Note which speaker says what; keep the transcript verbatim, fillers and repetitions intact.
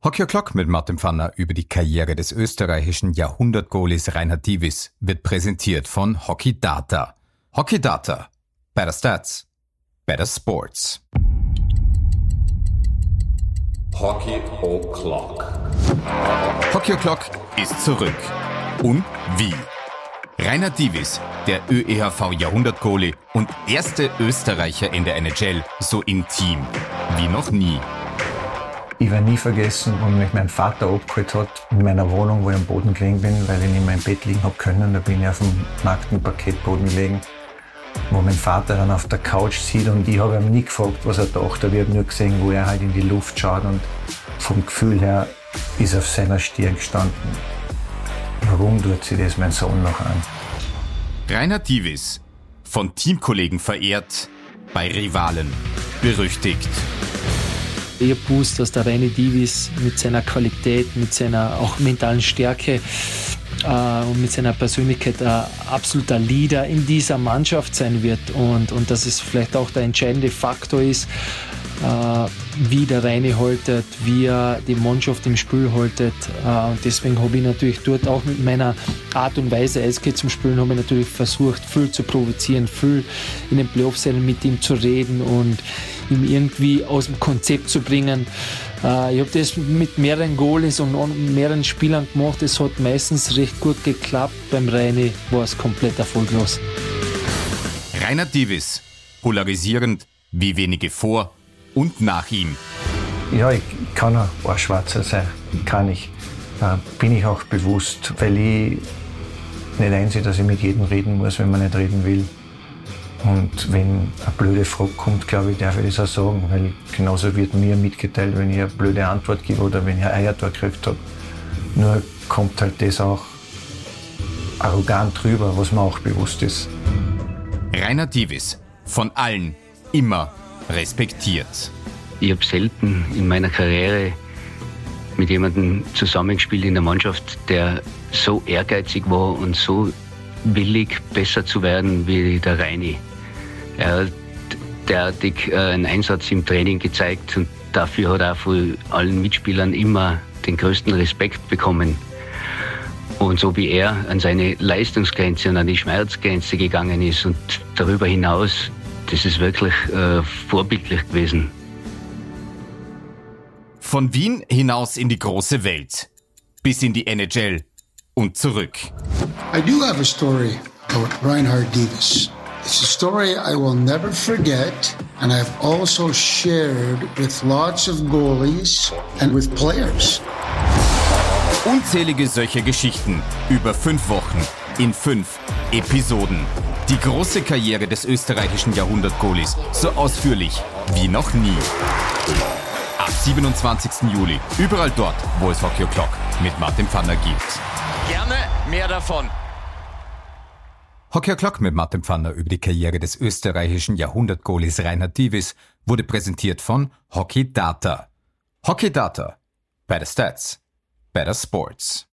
Speaker 1: Hockey O'Clock mit Martin Pfanner über die Karriere des österreichischen Jahrhundert-Goalies Reinhard Divis wird präsentiert von Hockey Data. Hockey Data. Better Stats. Better Sports.
Speaker 2: Hockey O'Clock.
Speaker 1: Hockey O'Clock ist zurück. Und wie? Reinhard Divis, der ÖEHV-Jahrhundert-Goalie und erste Österreicher in der N H L, so intim wie noch nie.
Speaker 3: Ich werde nie vergessen, wo mich mein Vater abgeholt hat, in meiner Wohnung, wo ich am Boden gelegen bin, weil ich nicht mehr im Bett liegen habe können. Da bin ich auf dem nackten Parkettboden gelegen, wo mein Vater dann auf der Couch sieht und ich habe ihm nie gefragt, was er dachte. Ich habe nur gesehen, wo er halt in die Luft schaut und vom Gefühl her ist auf seiner Stirn gestanden. Warum tut sich das mein Sohn noch an?
Speaker 1: Reinhard Divis, von Teamkollegen verehrt, bei Rivalen berüchtigt.
Speaker 4: Ich habe gewusst, dass der Reini Divis mit seiner Qualität, mit seiner auch mentalen Stärke äh, und mit seiner Persönlichkeit ein absoluter Leader in dieser Mannschaft sein wird und, und dass es vielleicht auch der entscheidende Faktor ist, äh, wie der Reini haltet, wie er die Mannschaft im Spiel haltet. Äh, und deswegen habe ich natürlich dort auch mit meiner Art und Weise, Eishockey zum Spielen, habe ich natürlich versucht, viel zu provozieren, viel in den Playoffs mit ihm zu reden und ihm irgendwie aus dem Konzept zu bringen. Äh, ich habe das mit mehreren Goalies und mehreren Spielern gemacht. Es hat meistens recht gut geklappt. Beim Reini war es komplett erfolglos.
Speaker 1: Reinhard Divis, polarisierend wie wenige vor und nach ihm.
Speaker 3: Ja, ich kann ein Arschschwarzer sein. Kann ich. Da bin ich auch bewusst, weil ich nicht einsehe, dass ich mit jedem reden muss, wenn man nicht reden will. Und wenn eine blöde Frage kommt, glaube ich, darf ich das auch sagen, weil genauso wird mir mitgeteilt, wenn ich eine blöde Antwort gebe oder wenn ich ein Eiertor gekriegt habe. Nur kommt halt das auch arrogant rüber, was mir auch bewusst ist.
Speaker 1: Reinhard Divis, von allen immer respektiert.
Speaker 5: Ich habe selten in meiner Karriere mit jemandem zusammengespielt in der Mannschaft, der so ehrgeizig war und so willig, besser zu werden wie der Reini. Er hat derartig äh, einen Einsatz im Training gezeigt und dafür hat er auch von allen Mitspielern immer den größten Respekt bekommen. Und so wie er an seine Leistungsgrenze und an die Schmerzgrenze gegangen ist und darüber hinaus, das ist wirklich äh, vorbildlich gewesen.
Speaker 1: Von Wien hinaus in die große Welt, bis in die N H L und zurück.
Speaker 6: I do have a story about Reinhard Divis. It's a story I will never forget, and I've also shared with lots of goalies and with players.
Speaker 1: Unzählige solcher Geschichten über fünf Wochen in fünf Episoden. Die große Karriere des österreichischen Jahrhundert-Goalies so ausführlich wie noch nie. Ab siebenundzwanzigsten Juli, überall dort, wo es Hockey O'Clock mit Martin Pfanner gibt.
Speaker 2: Gerne mehr davon.
Speaker 1: Hockey O'Clock mit Martin Pfanner über die Karriere des österreichischen Jahrhundert-Goalies Reinhard Divis wurde präsentiert von Hockey Data. Hockey Data. Better Stats. Better Sports.